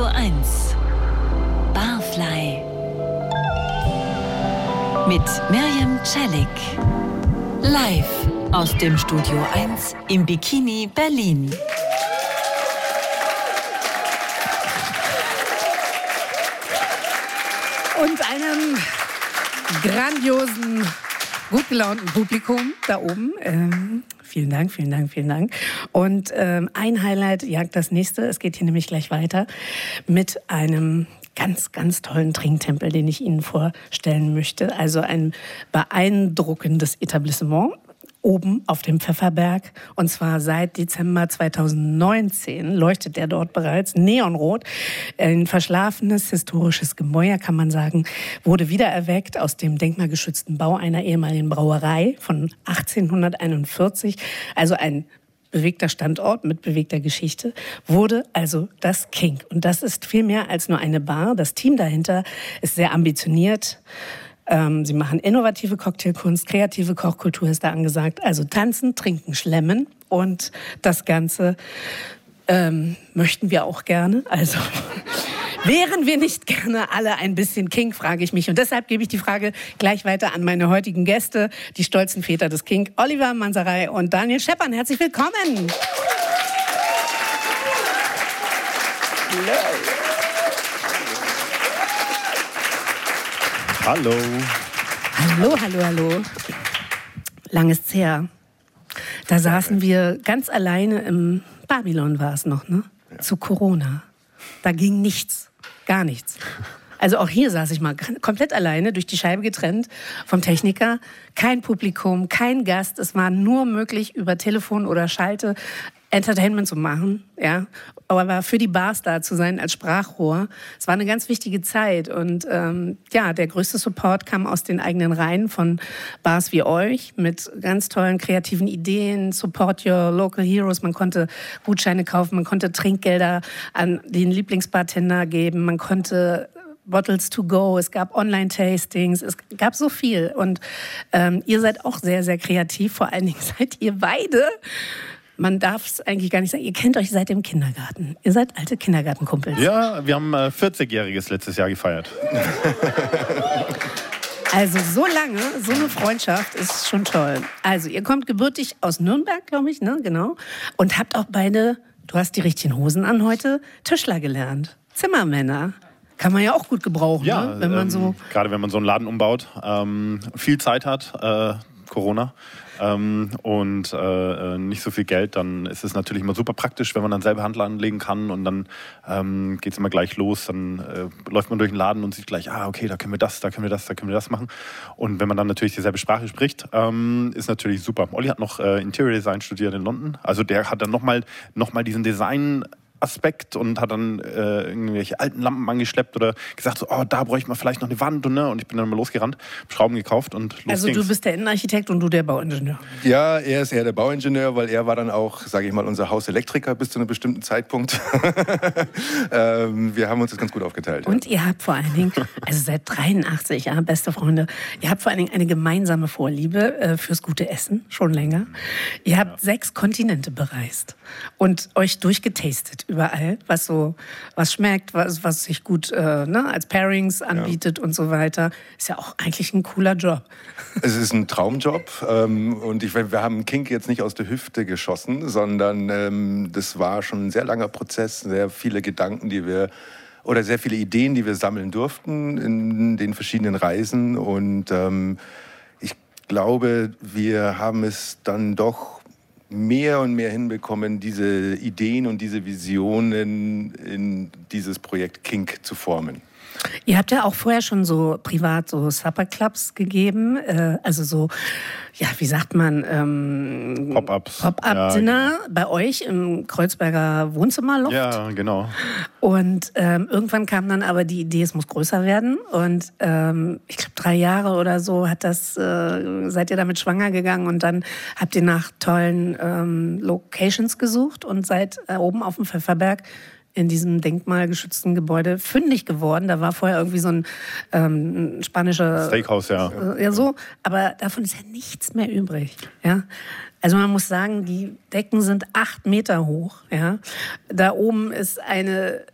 1 Barfly mit Mirjam Celik. Live aus dem Studio 1 im Bikini Berlin. Und einem grandiosen, gut gelaunten Publikum da oben. Vielen Dank, vielen Dank, vielen Dank. Und ein Highlight jagt das nächste. Es geht hier nämlich gleich weiter mit einem ganz, ganz tollen Trinktempel, den ich Ihnen vorstellen möchte. Also ein beeindruckendes Etablissement oben auf dem Pfefferberg. Und zwar seit Dezember 2019 leuchtet der dort bereits neonrot. Ein verschlafenes historisches Gemäuer, kann man sagen, wurde wiedererweckt aus dem denkmalgeschützten Bau einer ehemaligen Brauerei von 1841. Also ein bewegter Standort mit bewegter Geschichte, wurde also das King. Und das ist viel mehr als nur eine Bar. Das Team dahinter ist sehr ambitioniert. Sie machen innovative Cocktailkunst, kreative Kochkultur ist da angesagt. Also tanzen, trinken, schlemmen. Und das Ganze möchten wir auch gerne. Also wären wir nicht gerne alle ein bisschen King, frage ich mich. Und deshalb gebe ich die Frage gleich weiter an meine heutigen Gäste, die stolzen Väter des King, Oliver Mansaray und Daniel Scheppern. Herzlich willkommen. Hallo. Hallo, hallo, hallo. Lang ist's her. Da saßen wir ganz alleine im Babylon, war es noch, ne? Ja. Zu Corona. Da ging nichts, gar nichts. Also auch hier saß ich mal komplett alleine, durch die Scheibe getrennt vom Techniker. Kein Publikum, kein Gast. Es war nur möglich, über Telefon oder Schalte Entertainment zu machen, ja, aber für die Bars da zu sein als Sprachrohr. Es war eine ganz wichtige Zeit und ja, der größte Support kam aus den eigenen Reihen von Bars wie euch mit ganz tollen kreativen Ideen, Support Your Local Heroes. Man konnte Gutscheine kaufen, man konnte Trinkgelder an den Lieblingsbartender geben, man konnte Bottles to go, es gab Online-Tastings, es gab so viel und ihr seid auch sehr, sehr kreativ, vor allen Dingen seid ihr beide. Man darf es eigentlich gar nicht sagen. Ihr kennt euch seit dem Kindergarten. Ihr seid alte Kindergartenkumpels. Ja, wir haben 40-Jähriges letztes Jahr gefeiert. Also so lange, so eine Freundschaft ist schon toll. Also ihr kommt gebürtig aus Nürnberg, glaube ich, ne? Genau. Und habt auch beide, du hast die richtigen Hosen an heute, Tischler gelernt. Zimmermänner. Kann man ja auch gut gebrauchen, ja, ne? Wenn man so gerade wenn man so einen Laden umbaut, viel Zeit hat, Corona, und nicht so viel Geld, dann ist es natürlich immer super praktisch, wenn man dann selber Hand anlegen kann und dann geht es immer gleich los, dann läuft man durch den Laden und sieht gleich, okay, da können wir das, da können wir das, da können wir das machen. Und wenn man dann natürlich dieselbe Sprache spricht, ist natürlich super. Olli hat noch Interior Design studiert in London, also der hat dann nochmal diesen Design-Aspekt und hat dann irgendwelche alten Lampen angeschleppt oder gesagt, so, da bräuchte man vielleicht noch eine Wand und ich bin dann mal losgerannt, Schrauben gekauft und los Also ging's. Du bist der Innenarchitekt und du der Bauingenieur. Ja, er ist eher der Bauingenieur, weil er war dann auch, sage ich mal, unser Hauselektriker bis zu einem bestimmten Zeitpunkt. Wir haben uns das ganz gut aufgeteilt. Und ihr habt vor allen Dingen, also seit 83 Jahren, beste Freunde, ihr habt vor allen Dingen eine gemeinsame Vorliebe fürs gute Essen, schon länger. Ihr habt 6 Kontinente bereist und euch durchgetastet überall, was schmeckt, was sich gut als Pairings anbietet und so weiter. Ist ja auch eigentlich ein cooler Job. Es ist ein Traumjob und wir haben King jetzt nicht aus der Hüfte geschossen, sondern das war schon ein sehr langer Prozess, sehr viele Gedanken, sehr viele Ideen, die wir sammeln durften in den verschiedenen Reisen und ich glaube, wir haben es dann doch mehr und mehr hinbekommen, diese Ideen und diese Visionen in dieses Projekt King zu formen. Ihr habt ja auch vorher schon so privat so Supper-Clubs gegeben, also so, ja, wie sagt man, Pop-up-Dinner bei euch im Kreuzberger Wohnzimmerloft. Ja, genau. Und irgendwann kam dann aber die Idee, es muss größer werden. Und ich glaube 3 Jahre oder so seid ihr damit schwanger gegangen und dann habt ihr nach tollen Locations gesucht und seid oben auf dem Pfefferberg in diesem denkmalgeschützten Gebäude fündig geworden. Da war vorher irgendwie so ein spanischer Steakhouse, ja. Ja, so. Aber davon ist ja nichts mehr übrig. Ja? Also man muss sagen, die Decken sind 8 Meter hoch. Ja? Da oben ist eine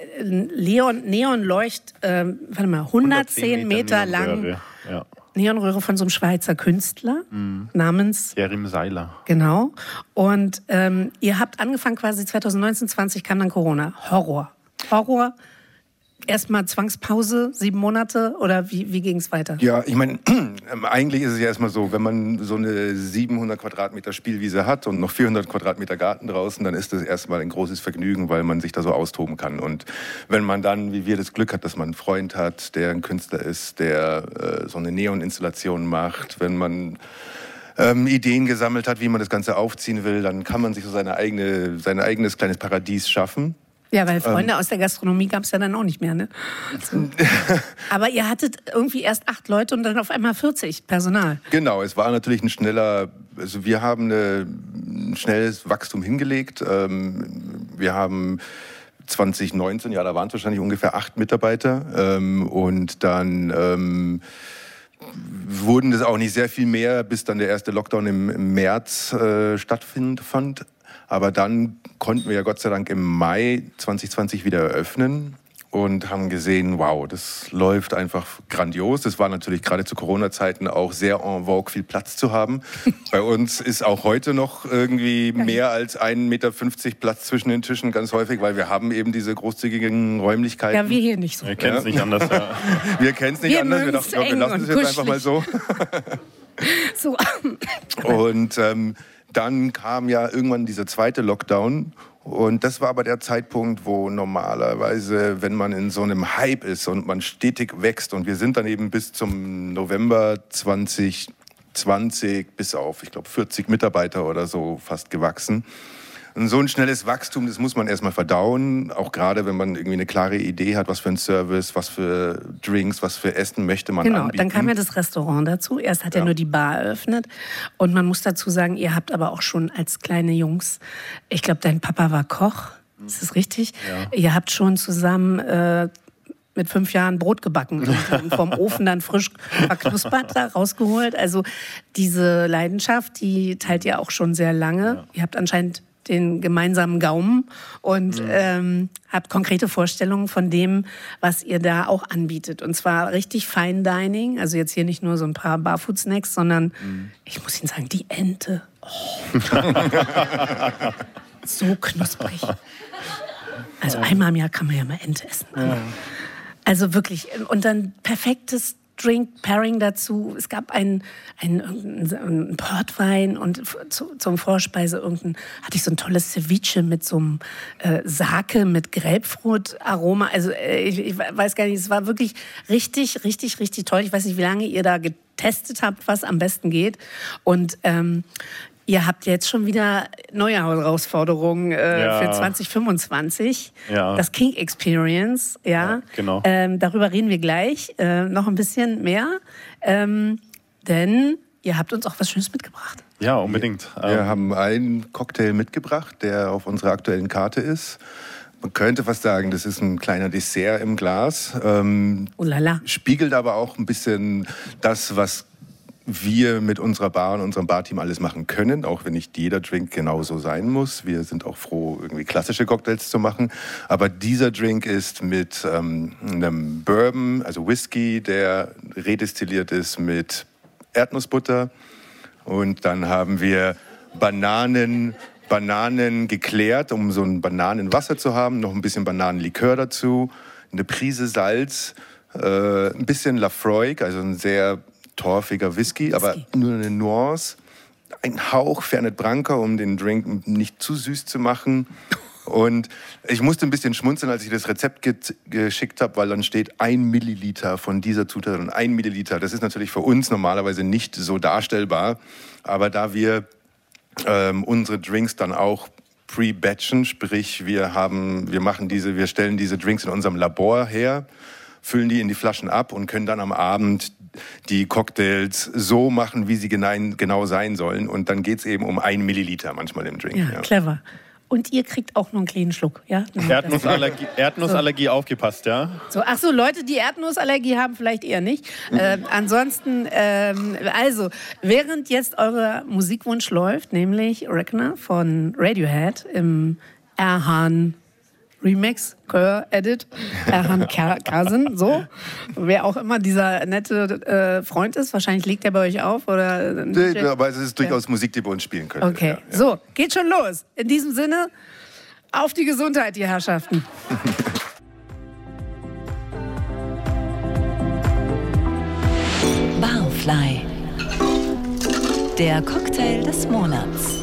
Neonleucht, 110 Meter lang. Ja. Neonröhre von so einem Schweizer Künstler namens Jerim Seiler. Genau. Und ihr habt angefangen quasi 2019, 20 kam dann Corona. Horror. Erstmal Zwangspause, 7 Monate oder wie ging es weiter? Ja, ich meine, eigentlich ist es ja erstmal so, wenn man so eine 700 Quadratmeter Spielwiese hat und noch 400 Quadratmeter Garten draußen, dann ist das erstmal ein großes Vergnügen, weil man sich da so austoben kann. Und wenn man dann, wie wir, das Glück hat, dass man einen Freund hat, der ein Künstler ist, der so eine Neon-Installation macht, wenn man Ideen gesammelt hat, wie man das Ganze aufziehen will, dann kann man sich so sein eigenes kleines Paradies schaffen. Ja, weil Freunde aus der Gastronomie gab es ja dann auch nicht mehr, ne? So. Aber ihr hattet irgendwie erst 8 Leute und dann auf einmal 40 Personal. Genau, es war natürlich wir haben ein schnelles Wachstum hingelegt. Wir haben 2019, da waren es wahrscheinlich ungefähr 8 Mitarbeiter. Und dann wurden es auch nicht sehr viel mehr, bis dann der erste Lockdown im März stattfand. Aber dann konnten wir ja Gott sei Dank im Mai 2020 wieder eröffnen und haben gesehen, wow, das läuft einfach grandios. Das war natürlich gerade zu Corona-Zeiten auch sehr en vogue, viel Platz zu haben. Bei uns ist auch heute noch irgendwie mehr als 1,50 Meter Platz zwischen den Tischen ganz häufig, weil wir haben eben diese großzügigen Räumlichkeiten. Ja, wir hier nicht so. Wir kennen es nicht anders. Ja. Wir kennen es nicht anders. Wir dachten, wir lassen es jetzt einfach mal so. So. Und dann kam ja irgendwann dieser zweite Lockdown und das war aber der Zeitpunkt, wo normalerweise, wenn man in so einem Hype ist und man stetig wächst und wir sind dann eben bis zum November 2020 bis auf, ich glaube, 40 Mitarbeiter oder so fast gewachsen. Und so ein schnelles Wachstum, das muss man erstmal verdauen, auch gerade wenn man irgendwie eine klare Idee hat, was für ein Service, was für Drinks, was für Essen möchte man anbieten. Dann kam ja das Restaurant dazu. Erst hat er nur die Bar eröffnet und man muss dazu sagen, ihr habt aber auch schon als kleine Jungs, ich glaube, dein Papa war Koch, ist das richtig? Ja. Ihr habt schon zusammen mit 5 Jahren Brot gebacken und vom Ofen dann frisch verknuspert da rausgeholt. Also diese Leidenschaft, die teilt ihr auch schon sehr lange. Ja. Ihr habt anscheinend den gemeinsamen Gaumen und habt konkrete Vorstellungen von dem, was ihr da auch anbietet. Und zwar richtig Fine Dining, also jetzt hier nicht nur so ein paar Barfood-Snacks, sondern, ich muss Ihnen sagen, die Ente. Oh. So knusprig. Also einmal im Jahr kann man ja mal Ente essen. Also wirklich, und dann perfektes Drink-Pairing dazu. Es gab einen Portwein und zum Vorspeise hatte ich so ein tolles Ceviche mit so einem Sake mit Grapefruit-Aroma. Also ich weiß gar nicht, es war wirklich richtig, richtig, richtig toll. Ich weiß nicht, wie lange ihr da getestet habt, was am besten geht. Und ihr habt jetzt schon wieder neue Herausforderungen für 2025. Ja. Das King Experience. Ja genau. Darüber reden wir gleich noch ein bisschen mehr. Denn ihr habt uns auch was Schönes mitgebracht. Ja, unbedingt. Wir haben einen Cocktail mitgebracht, der auf unserer aktuellen Karte ist. Man könnte fast sagen, das ist ein kleiner Dessert im Glas. Spiegelt aber auch ein bisschen das, was wir mit unserer Bar und unserem Barteam alles machen können, auch wenn nicht jeder Drink genauso sein muss. Wir sind auch froh, irgendwie klassische Cocktails zu machen. Aber dieser Drink ist mit einem Bourbon, also Whisky, der redestilliert ist mit Erdnussbutter. Und dann haben wir Bananen geklärt, um so ein Bananenwasser zu haben, noch ein bisschen Bananenlikör dazu, eine Prise Salz, ein bisschen Lafroig, also ein sehr torfiger Whisky, aber nur eine Nuance. Ein Hauch Fernet Branca, um den Drink nicht zu süß zu machen. Und ich musste ein bisschen schmunzeln, als ich das Rezept geschickt habe, weil dann steht 1 Milliliter von dieser Zutat und 1 Milliliter. Das ist natürlich für uns normalerweise nicht so darstellbar. Aber da wir unsere Drinks dann auch pre-batchen, sprich wir stellen diese Drinks in unserem Labor her, füllen die in die Flaschen ab und können dann am Abend die Cocktails so machen, wie sie genau sein sollen. Und dann geht es eben um 1 Milliliter manchmal im Drink. Ja, clever. Und ihr kriegt auch nur einen kleinen Schluck, ja? Erdnussallergie, aufgepasst, ja? So, ach so, Leute, die Erdnussallergie haben, vielleicht eher nicht. Ansonsten, also, während jetzt euer Musikwunsch läuft, nämlich Reckoner von Radiohead im Erhan Remix, Chör, Edit, Erhan Kasin, so. Wer auch immer dieser nette Freund ist, wahrscheinlich legt er bei euch auf, oder? Nee, aber es ist durchaus Musik, die wir uns spielen können. Okay, ja. So, geht schon los. In diesem Sinne, auf die Gesundheit, die Herrschaften. Barfly, der Cocktail des Monats.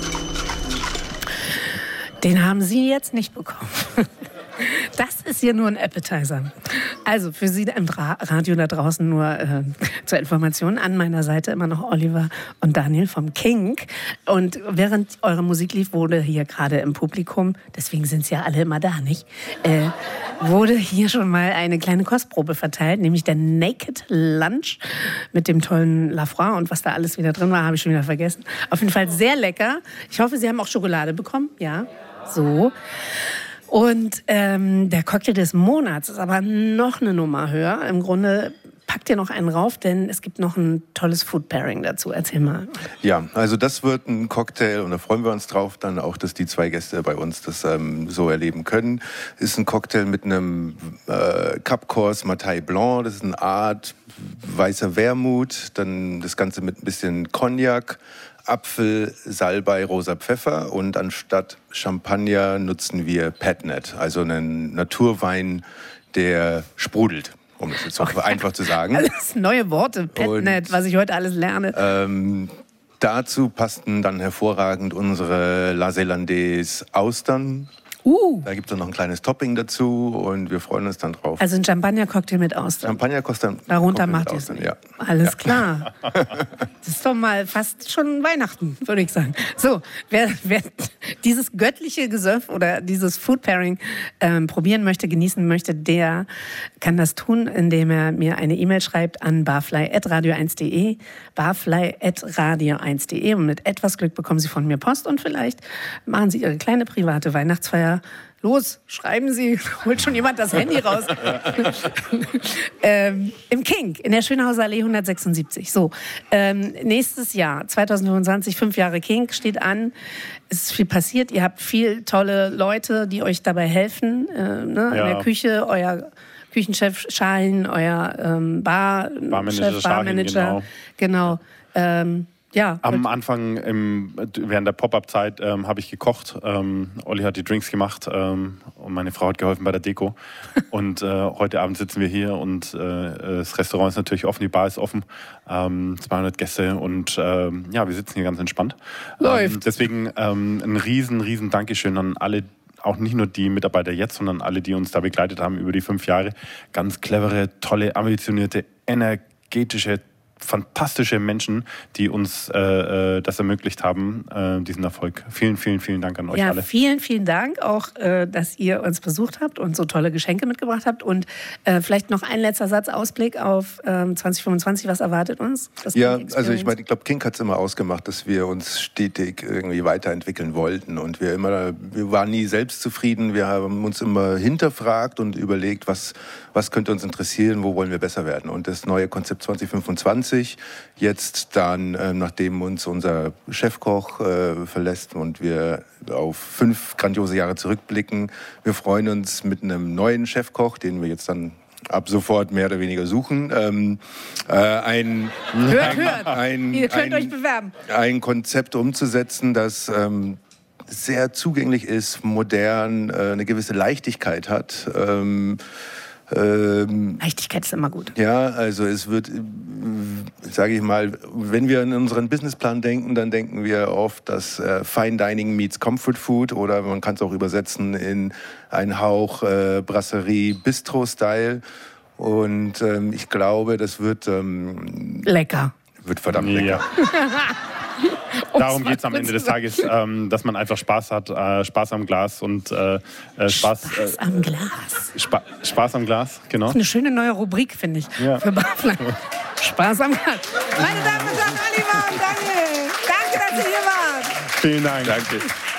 Den haben Sie jetzt nicht bekommen. Das ist hier nur ein Appetizer. Also für Sie im Radio da draußen nur zur Information. An meiner Seite immer noch Oliver und Daniel vom Kink. Und während eure Musik lief, wurde hier gerade im Publikum, deswegen sind sie ja alle immer da, nicht? Wurde hier schon mal eine kleine Kostprobe verteilt, nämlich der Naked Lunch mit dem tollen Lafroy. Und was da alles wieder drin war, habe ich schon wieder vergessen. Auf jeden Fall sehr lecker. Ich hoffe, Sie haben auch Schokolade bekommen. Ja, so. Und der Cocktail des Monats ist aber noch eine Nummer höher. Im Grunde packt ihr noch einen rauf, denn es gibt noch ein tolles Food Pairing dazu. Erzähl mal. Ja, also das wird ein Cocktail und da freuen wir uns drauf, dann auch, dass die zwei Gäste bei uns das so erleben können. Ist ein Cocktail mit einem Cap Corse Matai Blanc, das ist eine Art weißer Wermut, dann das Ganze mit ein bisschen Cognac, Apfel, Salbei, rosa Pfeffer und anstatt Champagner nutzen wir Petnat, also einen Naturwein, der sprudelt, um das jetzt so einfach zu sagen. Alles neue Worte, Petnat, was ich heute alles lerne. Dazu passten dann hervorragend unsere La Zélandaise Austern. Da gibt es noch ein kleines Topping dazu und wir freuen uns dann drauf. Also ein Champagner-Cocktail mit Austern. Champagner-Cocktail darunter macht ihr es. Ja. Alles klar. Das ist doch mal fast schon Weihnachten, würde ich sagen. So, wer dieses göttliche Gesöff oder dieses Food Pairing probieren möchte, genießen möchte, der kann das tun, indem er mir eine E-Mail schreibt an barfly@radio1.de, barfly@radio1.de, und mit etwas Glück bekommen Sie von mir Post und vielleicht machen Sie Ihre kleine private Weihnachtsfeier. Los, schreiben Sie, holt schon jemand das Handy raus. Im Kink, in der Schönhauser Allee 176. So, nächstes Jahr, 2025, 5 Jahre Kink, steht an. Es ist viel passiert. Ihr habt viel tolle Leute, die euch dabei helfen. In der Küche, euer Küchenchef Shahin, euer Barmanager. Genau. Ja, am Anfang, während der Pop-Up-Zeit, habe ich gekocht. Olli hat die Drinks gemacht und meine Frau hat geholfen bei der Deko. Und heute Abend sitzen wir hier und das Restaurant ist natürlich offen, die Bar ist offen. 200 Gäste und wir sitzen hier ganz entspannt. Läuft. Deswegen ein riesen Dankeschön an alle, auch nicht nur die Mitarbeiter jetzt, sondern alle, die uns da begleitet haben über die 5 Jahre. Ganz clevere, tolle, ambitionierte, energetische, fantastische Menschen, die uns das ermöglicht haben, diesen Erfolg. Vielen Dank an euch alle. Vielen Dank auch, dass ihr uns besucht habt und so tolle Geschenke mitgebracht habt. Und vielleicht noch ein letzter Satz, Ausblick auf 2025. Was erwartet uns? Ja, also ich glaube, Kink hat es immer ausgemacht, dass wir uns stetig irgendwie weiterentwickeln wollten. Und wir waren nie selbstzufrieden. Wir haben uns immer hinterfragt und überlegt, was könnte uns interessieren, wo wollen wir besser werden. Und das neue Konzept 2025 jetzt dann, nachdem uns unser Chefkoch verlässt und wir auf 5 grandiose Jahre zurückblicken. Wir freuen uns mit einem neuen Chefkoch, den wir jetzt dann ab sofort mehr oder weniger suchen. Ihr könnt euch bewerben. Ein Konzept umzusetzen, das sehr zugänglich ist, modern, eine gewisse Leichtigkeit hat. Leichtigkeit ist immer gut. Ja, also es wird, sage ich mal, wenn wir an unseren Businessplan denken, dann denken wir oft, dass Fine Dining meets Comfort Food, oder man kann es auch übersetzen in einen Hauch Brasserie Bistro-Style. Und ich glaube, das wird lecker. Wird verdammt lecker. Darum geht es am Ende des Tages, dass man einfach Spaß hat, Spaß am Glas und Spaß am Glas. Spaß am Glas, genau. Das ist eine schöne neue Rubrik, finde ich, für Barfly. Spaß am Glas. Meine Damen und Herren, Oliver und Daniel, danke, dass ihr hier wart. Vielen Dank. Danke.